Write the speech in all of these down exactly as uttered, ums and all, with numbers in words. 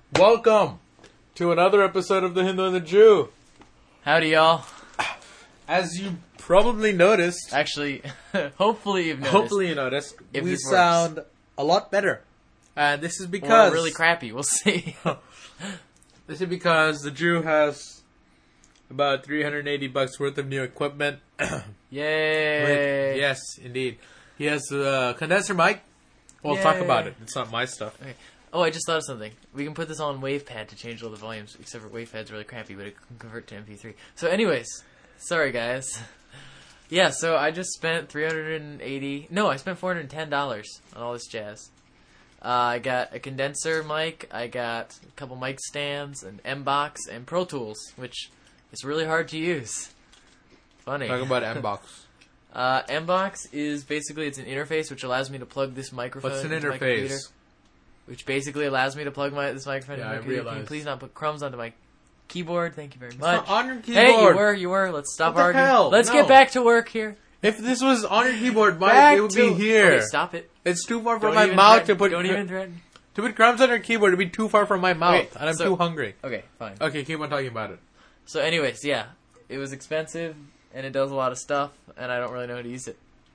Welcome to another episode of The Hindu and the Jew. Howdy, y'all. As you probably noticed, Actually, hopefully you've noticed. hopefully you noticed, If we this works. sound a lot better. And this is Or because really crappy. We'll see. this is because the Jew has about three hundred eighty bucks worth of new equipment. Yay! Yes, indeed. He has a condenser mic. We'll talk Yay. about it. It's not my stuff. Okay. Oh, I just thought of something. We can put this on WavePad to change all the volumes, except for WavePad's really crappy, but it can convert to M P three. So anyways, sorry guys. Yeah, so I just spent three hundred eighty... No, I spent four hundred ten dollars on all this jazz. Uh, I got a condenser mic, I got a couple mic stands, an M-Box, and Pro Tools, which is really hard to use. Funny. Talk about M-Box. Uh, M-Box is basically, it's an interface which allows me to plug this microphone What's an into my computer. interface? Which basically allows me to plug my this microphone Yeah, into my I computer. Can you realize. please not put crumbs onto my keyboard? Thank you very It's much. not on your keyboard. Hey, you were, you were. Let's stop What the arguing. hell? Let's No. get back to work here. If this was on your keyboard, Mike, Back it would to, be here. Okay, stop it. It's too far from Don't my even mouth to threaten- put Don't cr- even threaten. to put crumbs on your keyboard. It'd be too far from my mouth, Okay, and I'm so- too hungry. Okay, fine. Okay, keep on talking about it. So, anyways, yeah, it was expensive and it does a lot of stuff, and I don't really know how to use it.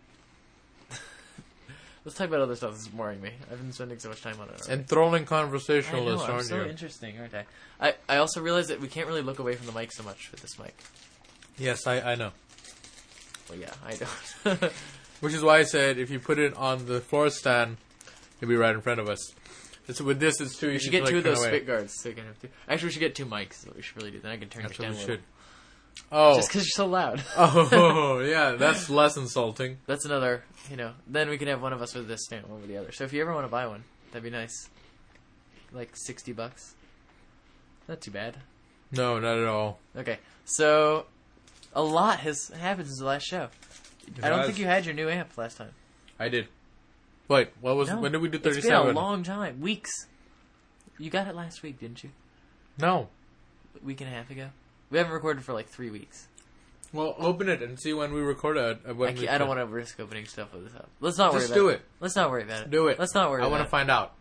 Let's talk about other stuff that's boring me. I've been spending so much time on it already. Enthralling I know, conversationalist, I'm aren't so you? interesting, aren't I? I? I also realized that we can't really look away from the mic so much with this mic. Yes, I, I know. Well, yeah, I don't. Which is why I said if you put it on the floor stand, it'll be right in front of us. It's, with this, it's too We easy should to get like, two of turn those away. spit guards so we can have two. Actually, we should get two mics. That's what we should really do. Then I can turn That's it what down we a should. little. Oh. Just because you're so loud. Oh, yeah, that's less insulting. That's another, you know. Then we can have one of us with this stand, one with the other. So if you ever want to buy one, that'd be nice. Like sixty bucks. Not too bad. No, not at all. Okay, so a lot has happened since the last show. It I don't has. think you had your new amp last time. I did. Wait, what was? No, when did we do It's been thirty-seven? a long time. Weeks. You got it last week, didn't you? No. A week and a half ago? We haven't recorded for like three weeks. Well, open it and see when we record it. uh, When I, we can't- I don't can. want to risk opening stuff with this up. Let's not worry Just about do it. it. Let's not worry about it. Do it. Let's not worry I about want it. to find out.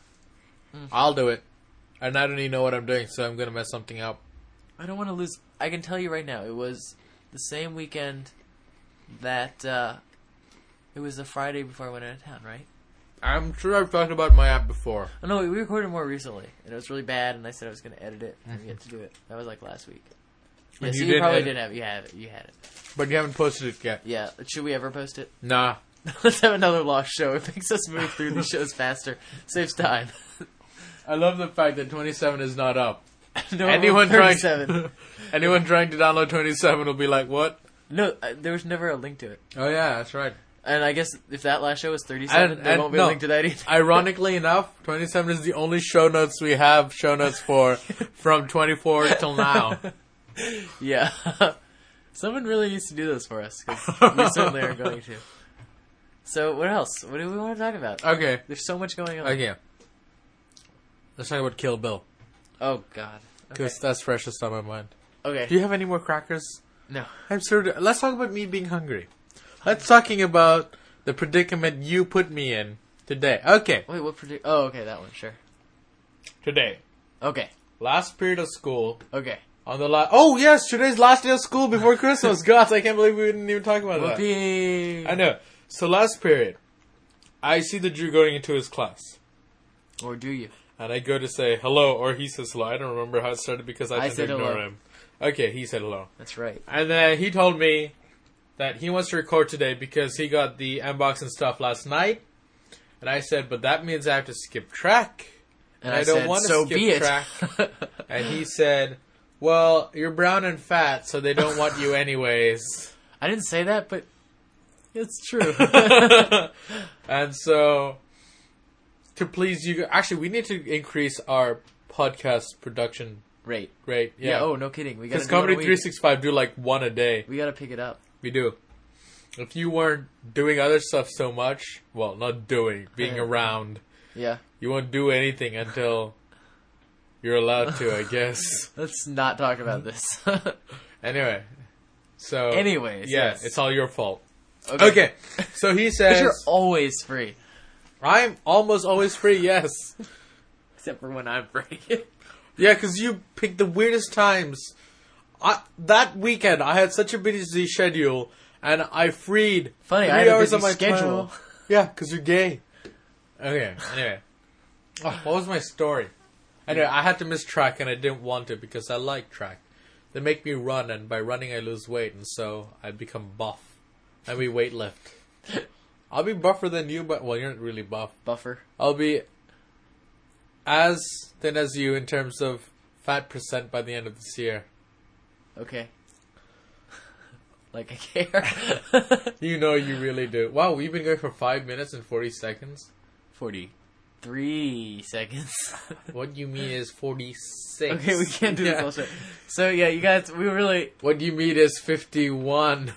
Mm. I'll do it. And I don't even know what I'm doing, so I'm going to mess something up. I don't want to lose. I can tell you right now, it was the same weekend that uh, it was the Friday before I went out of town, right? I'm sure I've talked about my app before. Oh, no, we recorded more recently, and it was really bad, and I said I was going to edit it and Mhm. get to do it. That was like last week. And Yeah, so you you, did probably edit- didn't have it. You had it. You had it. But you haven't posted it yet. Yeah. Should we ever post it? Nah. Let's have another lost show. It makes us move through these shows faster. Saves time. I love the fact that twenty-seven is not up. No, anyone trying thirty-seven. anyone trying to download twenty-seven will be like, what? No, uh, there was never a link to it. Oh, yeah, that's right. And I guess if that last show was thirty-seven, And- there and won't be no. a link to that either. Ironically enough, twenty-seven is the only show notes we have show notes for from twenty-four till now. Yeah. Someone really needs to do this for us, because we certainly are going to. So, what else? What do we want to talk about? Okay. There's so much going on. Okay. Let's talk about Kill Bill. Oh, God. Okay. Because that's freshest on my mind. okay. Do you have any more crackers? No. I'm sure. Let's talk about me being hungry. Let's talking about the predicament you put me in today. Okay. Wait, what predict? Oh, okay, that one, sure. Today. Okay. Last period of school. Okay. On the last. Oh, yes, today's last day of school before Christmas. God, I can't believe we didn't even talk about that. Whoopee! I know. So last period, I see the Jew going into his class. Or do you? And I go to say hello, or he says hello. I don't remember how it started because I, I tend to said ignore hello. him. Okay, he said hello. That's right. And then he told me that he wants to record today because he got the M-Box and stuff last night. And I said, but that means I have to skip track. And, I I, don't said, wanna so skip be it. track. And he said, well, you're brown and fat, so they don't want you anyways. I didn't say that, but it's true. And so, to please you, actually, we need to increase our podcast production Rate. rate. Yeah. Yeah. Oh, no kidding. We got Because Comedy three sixty-five do like one a day. We got to pick it up. We do. If you weren't doing other stuff so much, well, not doing, being Yeah. around, Yeah. you won't do anything until you're allowed to, I guess. Let's not talk about this. Anyway, so Anyways, yeah, yes. it's all your fault. Okay. Okay, so he Because says, you're always free. I'm almost always free, yes. Except for when I'm breaking. Yeah, because you picked the weirdest times. I, that weekend, I had such a busy schedule, and I freed Funny, three I had a hours busy of my schedule. time. Yeah, because you're gay. Okay, anyway. Oh, what was my story? Anyway, I had to miss track, and I didn't want to because I like track. They make me run, and by running I lose weight, and so I become buff. And we weight lift. I'll be buffer than you, but, well, you're not really buff. Buffer. I'll be as thin as you in terms of fat percent by the end of this year. Okay. Like I care. You know you really do. Wow, we've been going for five minutes and forty seconds. forty-three seconds. What you mean is forty-six. Okay, we can't do Yeah. this bullshit. So, yeah, you guys, we really... What you mean is fifty-one.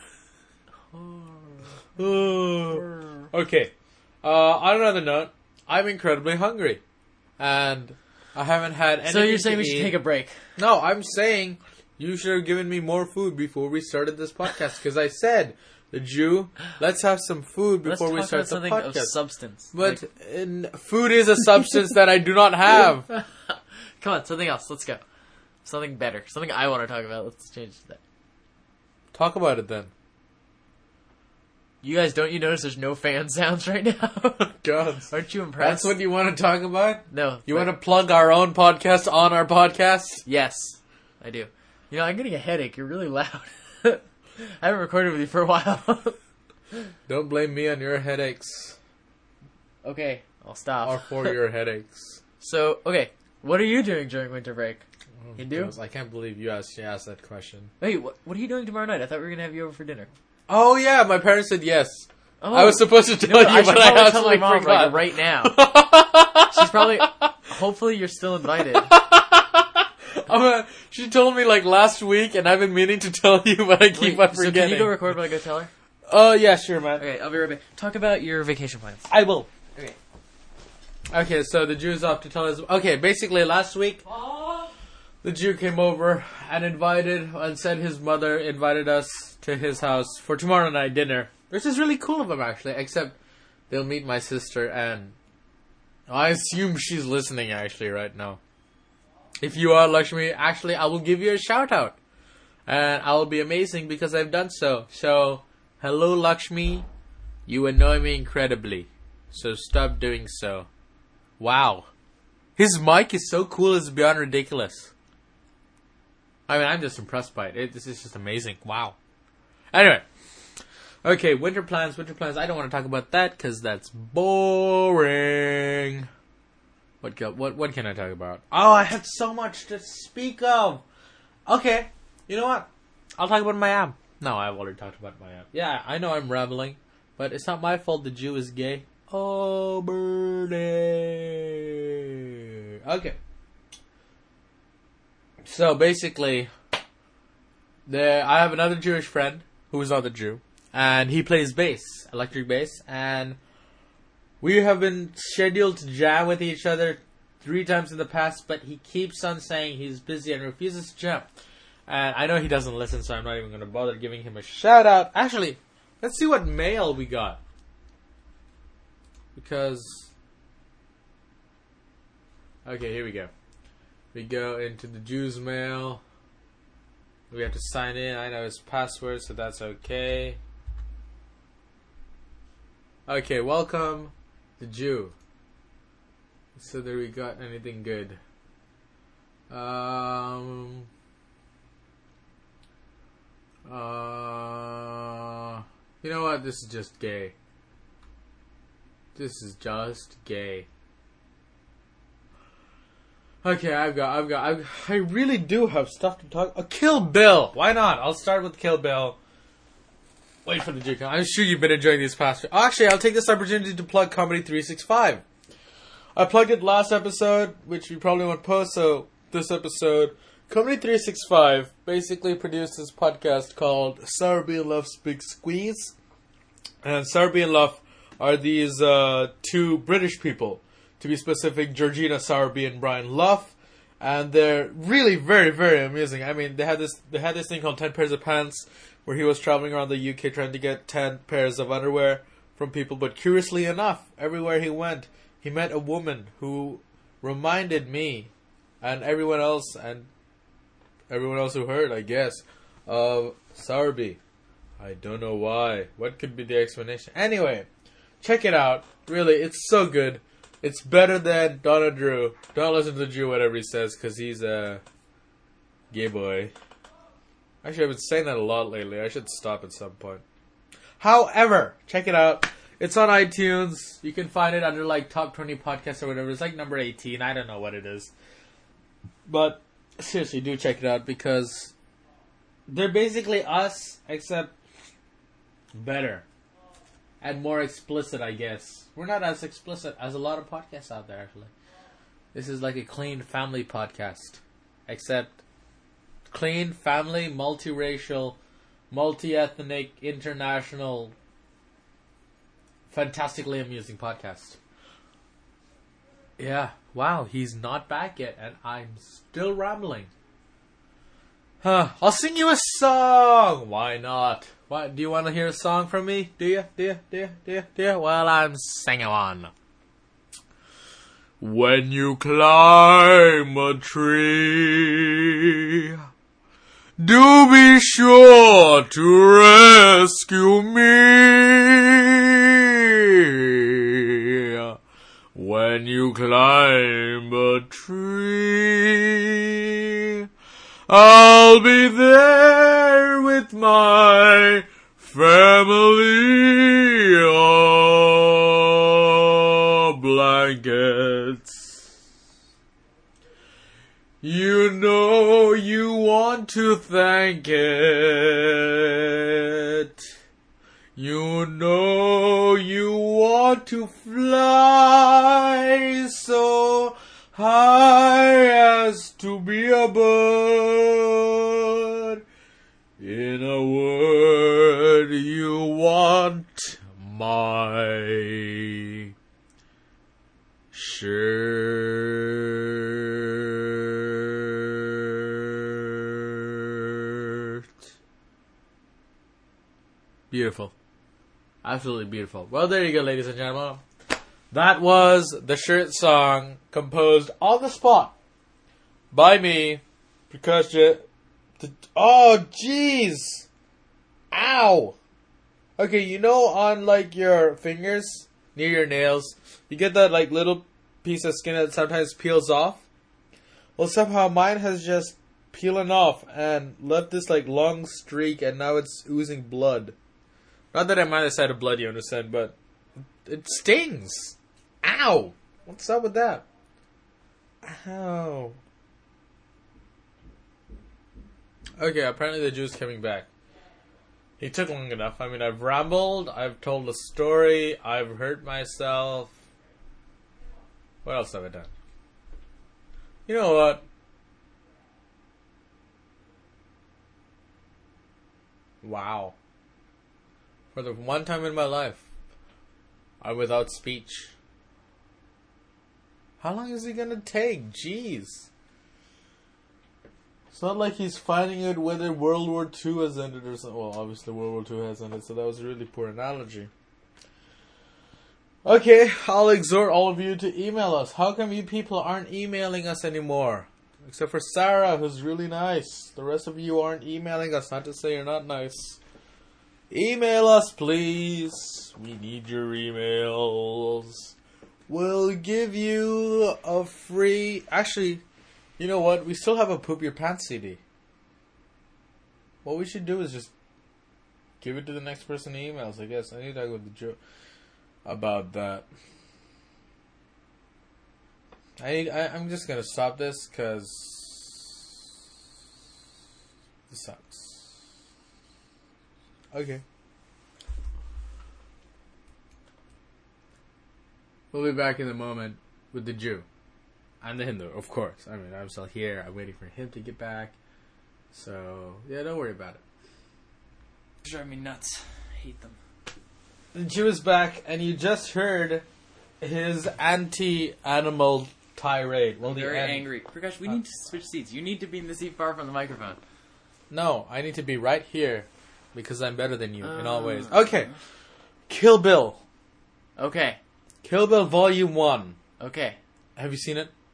Okay. Uh, on another note, I'm incredibly hungry. And I haven't had anything So you're saying to we should eat. take a break? No, I'm saying you should have given me more food before we started this podcast. Because I said, the Jew, let's have some food before Let's we talk start about the something podcast. of substance. But Like- in, food is a substance that I do not have. Come on, something else. Let's go. Something better. Something I want to talk about. Let's change that. Talk about it then. You guys, don't you notice there's no fan sounds right now? God. Aren't you impressed? That's what you want to talk about? No. You but- want to plug our own podcast on our podcast? Yes, I do. You know, I'm getting a headache. You're really loud. I haven't recorded with you for a while. Don't blame me on your headaches. Okay, I'll stop. Or for your headaches. So, okay, what are you doing during winter break? Oh, Hindu? gosh, I can't believe you asked, you asked that question. Wait, what, what are you doing tomorrow night? I thought we were going to have you over for dinner. Oh, yeah, my parents said yes. Oh, I was supposed to tell you know what, you, I should but I probably tell my absolutely mom forgot. like, right now. She's probably... Hopefully you're still invited. I'm a, she told me like last week, and I've been meaning to tell you, but I keep Wait, on so forgetting. can you go record while I go tell her? Oh, yeah, sure, man. Okay, I'll be right back. Talk about your vacation plans. I will. Okay. Okay, so the Jew's off to tell us. Okay, basically last week, the Jew came over and invited, and said his mother invited us to his house for tomorrow night dinner. Which is really cool of him, actually, except they'll meet my sister, and I assume she's listening, actually, right now. If you are, Lakshmi, actually, I will give you a shout-out. And I will be amazing because I've done so. So, hello, Lakshmi. You annoy me incredibly. So stop doing so. Wow. His mic is so cool, it's beyond ridiculous. I mean, I'm just impressed by it. it this is just amazing. Wow. Anyway. Okay, winter plans, winter plans. I don't want to talk about that because that's boring. What, go, what what can I talk about? Oh, I had so much to speak of. Okay, you know what? I'll talk about my app. No, I've already talked about my app. Yeah, I know I'm rambling, but it's not my fault the Jew is gay. Oh, birdie. Okay. So basically, there I have another Jewish friend who is not a Jew, and he plays bass, electric bass, and we have been scheduled to jam with each other three times in the past, but he keeps on saying he's busy and refuses to jam. And I know he doesn't listen, so I'm not even going to bother giving him a shout out. Actually, let's see what mail we got. Because... Okay, here we go. We go into the Jew's mail. We have to sign in. I know his password, so that's okay. Okay, welcome. The Jew. So there we got anything good. Um. Uh. You know what? This is just gay. This is just gay. Okay, I've got, I've got, I've, I really do have stuff to talk. Uh, Kill Bill. Why not? I'll start with Kill Bill. Wait for the Jew. I'm sure you've been enjoying these past. Actually, I'll take this opportunity to plug Comedy three sixty-five. I plugged it last episode, which we probably won't post, so this episode. Comedy three sixty-five basically produced this podcast called Sowerby and Luff's Big Squeeze. And Sowerby and Luff are these uh, two British people. To be specific, Georgina Sowerby and Brian Luff. And they're really very, very amusing. I mean, they had this they had this thing called ten Pairs of Pants, where he was traveling around the U K trying to get ten pairs of underwear from people. But curiously enough, everywhere he went, he met a woman who reminded me and everyone else and everyone else who heard, I guess, of Sowerby. I don't know why. What could be the explanation? Anyway, check it out. Really, it's so good. It's better than Donna Drew. Don't listen to Drew, whatever he says, because he's a gay boy. Actually, I've been saying that a lot lately. I should stop at some point. However, check it out. It's on iTunes. You can find it under like top twenty podcasts or whatever. It's like number eighteen. I don't know what it is. But seriously, do check it out because they're basically us, except better. And more explicit, I guess. We're not as explicit as a lot of podcasts out there, actually. This is like a clean family podcast. Except clean, family, multiracial, multi-ethnic, international, fantastically amusing podcast. Yeah, wow, he's not back yet, and I'm still rambling. Huh, I'll sing you a song! Why not? What, do you want to hear a song from me? Do you? Do you? Do you? Do you? Do you? Well, I'm singing one. When you climb a tree, do be sure to rescue me. When you climb a tree, I'll be there with my family of blankets. You know you want to thank it. You know you want to fly so high as to be a bird. In a word, you want my shirt. Beautiful. Absolutely beautiful. Well, there you go, ladies and gentlemen. That was the shirt song composed on the spot by me because you... Oh, jeez! Ow! Okay, you know on, like, your fingers, near your nails, you get that, like, little piece of skin that sometimes peels off? Well, somehow mine has just peeling off and left this, like, long streak and now it's oozing blood. Not that I'm either side of blood, you understand, but it stings! Ow! What's up with that? Ow. Okay, apparently the Jew's coming back. He took long enough. I mean, I've rambled, I've told a story, I've hurt myself. What else have I done? You know what? Wow. For the one time in my life, I'm without speech. How long is he gonna take? Jeez. It's not like he's finding out whether World War Two has ended or something. Well, obviously World War Two has ended, so that was a really poor analogy. Okay, I'll exhort all of you to email us. How come you people aren't emailing us anymore? Except for Sarah, who's really nice. The rest of you aren't emailing us, not to say you're not nice. Email us, please. We need your emails. We'll give you a free... Actually... You know what? We still have a Poop Your Pants C D. What we should do is just give it to the next person who emails, I guess. I need to talk with the Joe about that. I need, I, I'm just going to stop this because this sucks. Okay. We'll be back in a moment with the Jew. And the Hindu, of course. I mean, I'm still here. I'm waiting for him to get back. So, yeah, don't worry about it. Drive me nuts. I hate them. The Jew is back, and you just heard his anti-animal tirade. Well, I'm the very an- angry. Prakash, we uh, need to switch seats. You need to be in the seat far from the microphone. No, I need to be right here because I'm better than you uh, in all ways. Uh. Okay. Kill Bill. Okay. Kill Bill Volume one. Okay. Have you seen it?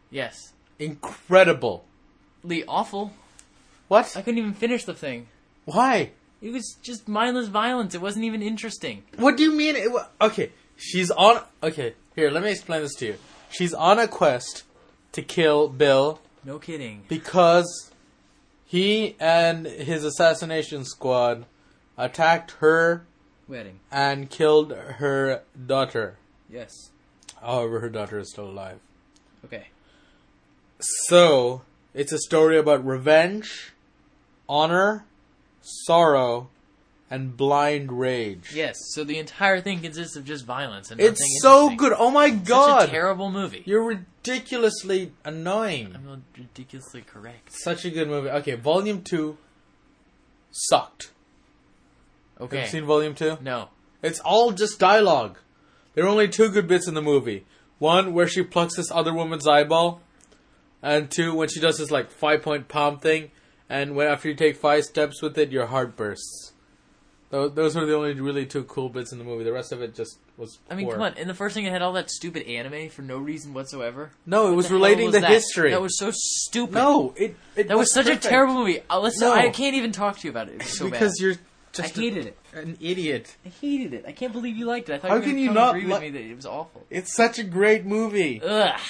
Yes. Incredible. Lee, awful. What? I couldn't even finish the thing. Why? It was just mindless violence. It wasn't even interesting. What do you mean? It wa- okay, she's on... Okay, here, let me explain this to you. She's on a quest to kill Bill No kidding. because he and his assassination squad attacked her Wedding. and killed her daughter. Yes. However, her daughter is still alive. Okay. So, it's a story about revenge, honor, sorrow, and blind rage. Yes. So the entire thing consists of just violence and nothing It's so interesting. good. Oh my Such god. a terrible movie. You're ridiculously annoying. I'm ridiculously correct. Such a good movie. Okay, Volume two sucked. Okay. Have you seen Volume two? No. It's all just dialogue. There are only two good bits in the movie. One, where she plucks this other woman's eyeball. And two, when she does this like five-point palm thing. And when after you take five steps with it, your heart bursts. Those, those were the only really two cool bits in the movie. The rest of it just was I mean, poor. come on. In the first thing, it had all that stupid anime for no reason whatsoever. No, it What was the hell relating was the that? history. That was so stupid. No, it, it That was, such perfect. a terrible movie. Uh, let's No. I can't even talk to you about it. It was so because bad. you're I just hated it. a, an idiot. I hated it. I can't believe you liked it. I thought How you were can gonna you come not agree li- with me that it was awful. It's such a great movie. Ugh.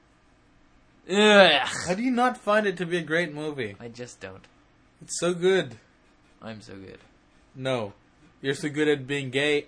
Ugh. How do you not find it to be a great movie? I just don't. It's so good. I'm so good. No. You're so good at being gay.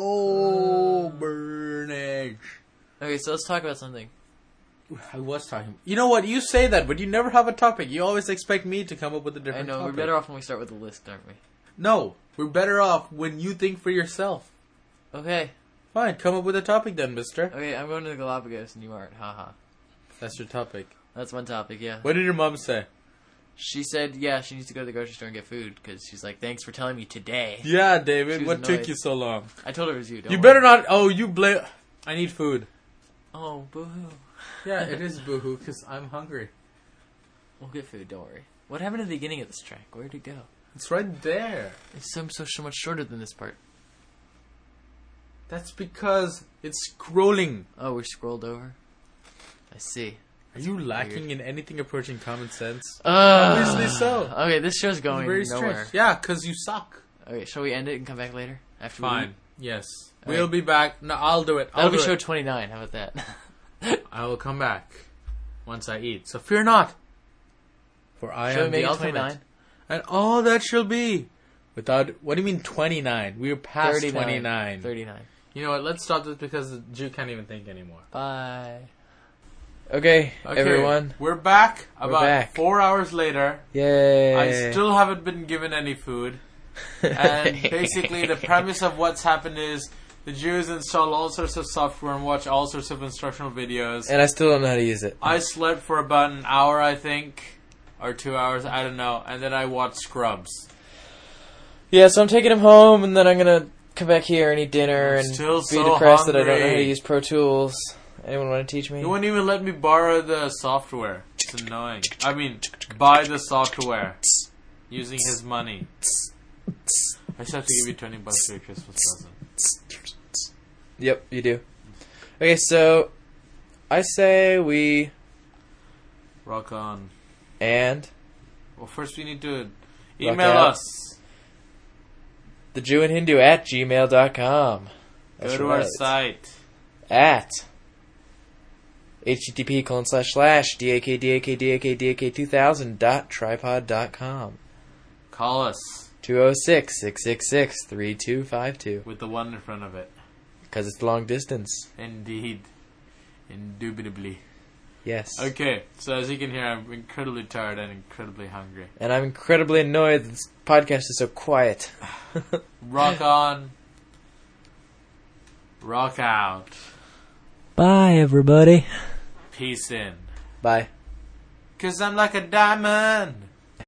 Oh, Burnage. Okay, so let's talk about something. I was talking. You know what? You say that, but you never have a topic. You always expect me to come up with a I different know, topic. we're better off when we start with a list, aren't we? No. We're better off when you think for yourself. Okay. Fine. Come up with a topic then, mister. Okay, I'm going to the Galapagos and you aren't. Haha. That's your topic. That's one topic, yeah. What did your mom say? She said, yeah, she needs to go to the grocery store and get food because she's like, thanks for telling me today. Yeah, She David. was What took annoyed. you so long? I told her it was you. Don't You worry. better not. Oh, you blame. I need food. Oh, boo-hoo. Yeah, it is boohoo because I'm hungry. We'll get food, don't worry. What happened at the beginning of this track? Where'd it go? It's right there. It's so, so, so much shorter than this part. That's because it's scrolling. Oh, we scrolled over? I see. Are you lacking in anything approaching common sense? Uh, Obviously so. Okay, this show's It's going very nowhere. strange. Yeah, because you suck. Okay, shall we end it and come back later? After we Fine. eat? Yes. All We'll right. be back. No, I'll do it. I'll That'll be do show it. twenty-nine. How about that? I will come back once I eat. So fear not. For I Shall we am make the it ultimate. twenty-nine? And all that shall be. Without. What do you mean twenty-nine? We're past thirty-nine. twenty-nine. thirty-nine. You know what? Let's stop this because the Jew can't even think anymore. Bye. Okay, Okay, everyone. We're back We're about back. four hours later. Yay. I still haven't been given any food. And basically the premise of what's happened is the Jews install all sorts of software and watch all sorts of instructional videos. And I still don't know how to use it. I slept for about an hour, I think. Or two hours, I don't know. And then I watched Scrubs. Yeah, so I'm taking him home, and then I'm gonna come back here and eat dinner I'm and still be so depressed that I don't know how to hungry. use Pro Tools. Anyone want to teach me? They wouldn't even let me borrow the software. It's annoying. I mean, buy the software. Using his money. I just have to give you twenty bucks for your Christmas present. Yep, you do. Okay, so I say we Rock on. and Well, first we need to Rock email out. us. the Jew and Hindu at gmail dot com. Go to our site. At http colon slash slash dak dak dak dak two thousand dot tripod dot com. Call us two oh six, six six six, three two five two. with the one in front of it. Because it's long distance. Indeed. Indubitably. Yes. Okay, so as you can hear, I'm incredibly tired and incredibly hungry. And I'm incredibly annoyed that this podcast is so quiet. Rock on. Rock out. Bye, everybody. Peace in. Bye. Cause I'm like a diamond.